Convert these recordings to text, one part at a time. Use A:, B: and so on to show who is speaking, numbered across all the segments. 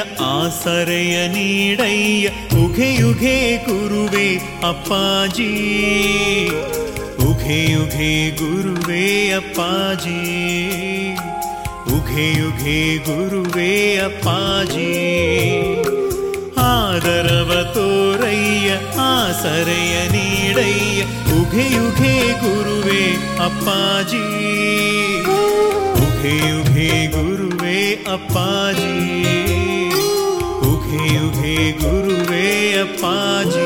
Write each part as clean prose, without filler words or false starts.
A: ಆಸರೆಯ ನೀಡಯ್ಯ ಉಘೆ ಗುರುವೇ ಅಪ್ಪಾಜಿ, ಉಘೆ ಗುರುವೇ ಅಪ್ಪಾಜಿ, ಉಘೆ ಗುರುವೇ ಅಪ್ಪಾಜಿ. ಆದರವ ತೋರಯ್ಯ ಆಸರೆಯ ನೀಡಯ್ಯ ಉಘೆ ಗುರುವೇ ಅಪ್ಪಾಜಿ, ಉಘೆ ಗುರುವೇ ಅಪ್ಪಾಜಿ, ಉಘೆ ಗುರುವೇ ಅಪ್ಪಾಜಿ.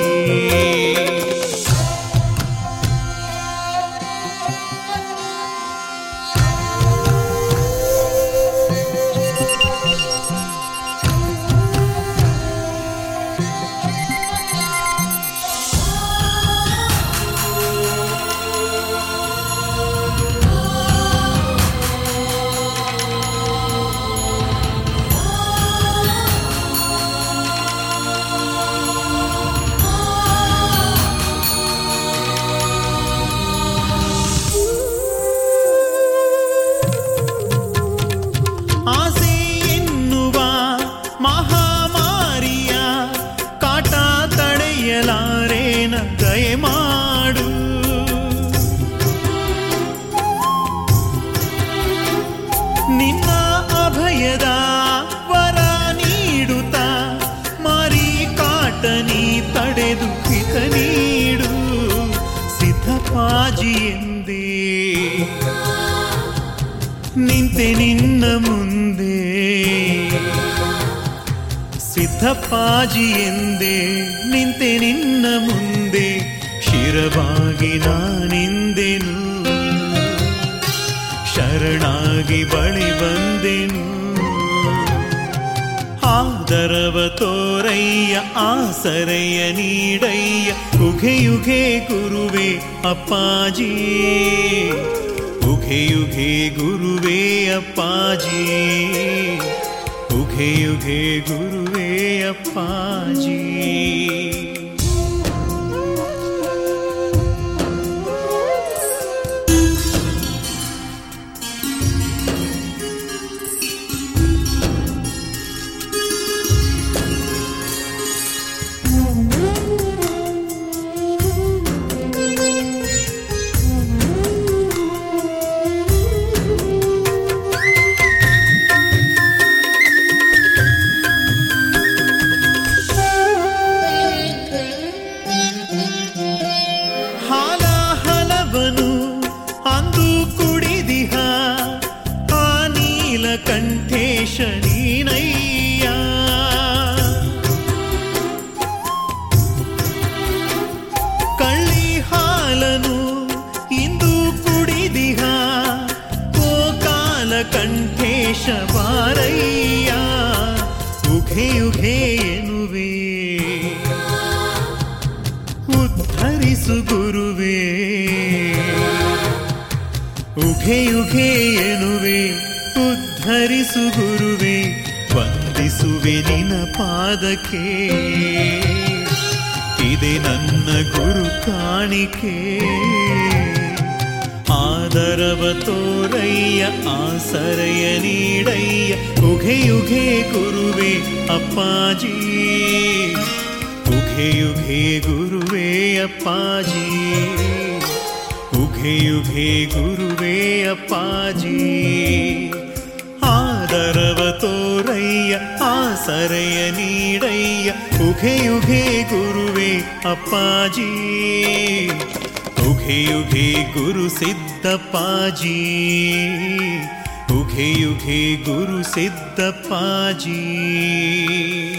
A: ನಿನ್ನ ಅಭಯದ ವರ ನೀಡುತ್ತ ಮಾರಿ ಕಾಟನಿ ತಡೆದು ಹಿತ ನೀಡು ಸಿದ್ಧಪಾಜಿ ಎಂದೇ ನಿಂತೆ ನಿನ್ನ ಮುಂದೆ, ಸಿದ್ಧಪಾಜಿ ಎಂದೇ ನಿಂತೆ ನಿನ್ನ ಮುಂದೆ, ಶಿರವಾಗಿ ನಾನಿಂದೆನು ಶರಣಾಗಿ ಬಳಿ ಬಂದೆನು. ಆದರವ ತೋರಯ್ಯ ಆಸರೆಯ ನೀಡಯ್ಯ ಉಘೆ ಗುರುವೇ ಅಪ್ಪಾಜಿ, ಉಘೆ ಗುರುವೇ ಅಪ್ಪಾಜಿ, ಉಘೆ ಗುರುವೇ ಅಪ್ಪಾಜಿ. ಕಂಠೇಶ ನೀನಯ್ಯ ಕಳ್ಳಿ ಹಾಲನು ಇಂದು ಕುಡಿದಿಹ ಗೋಕಾಲ ಕಂಠೇಶ ಬಾರಯ್ಯ ಉಘೆ ಎನ್ನುವೆ ಉದ್ಧರಿಸು ಗುರುವೇ, ಉಘೆ ಎನ್ನುವೆ ಉದ್ಧರಿಸು ಗುರುವೇ, ವಂದಿಸುವೆ ನಿನ ಪಾದಕ್ಕೆ ಇದೆ ನನ್ನ ಗುರು ಕಾಣಿಕೆ. ಆದರವ ತೋರಯ್ಯ ಆಸರೆಯ ನೀಡಯ್ಯ ಉಘೆ ಗುರುವೇ ಅಪ್ಪಾಜಿ, ಉಘೆ ಗುರುವೇ ಅಪ್ಪಾಜಿ, ಉಘೆ ಗುರುವೇ ಅಪ್ಪಾಜಿ. ಆದರವ ತೋರಯ್ಯ ಆಸರೆಯ ನೀಡಯ್ಯ ಉಘೆ ಗುರುವೇ ಅಪ್ಪಾಜಿ, ಉಘೆ ಗುರು ಸಿದ್ಧಪ್ಪಾಜಿ, ಉಘೆ ಗುರು ಸಿದ್ಧಪ್ಪಾಜಿ.